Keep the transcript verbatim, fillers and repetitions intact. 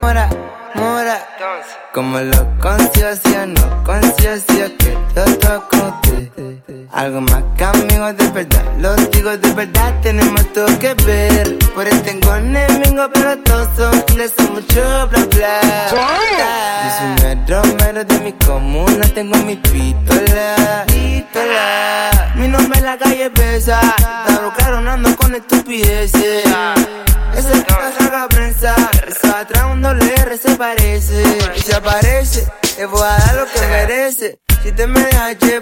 mora, mora. Como lo consigo, si o no consigo, si o que yo toco con usted. Algo más que amigos de verdad, los digo de verdad, tenemos todo que ver. Por eso tengo enemigos, pero todos son giles, son mucho bla bla. Yo soy mero, mero de mi comuna, tengo mi pistola, pistola. Mi nombre en la calle pesa, claro, claro, no ando con estupideces. Esa es la saga prensa, eso atrás un doble R se parece. Y si aparece, le voy a dar lo que merece. Si te me dejas llevar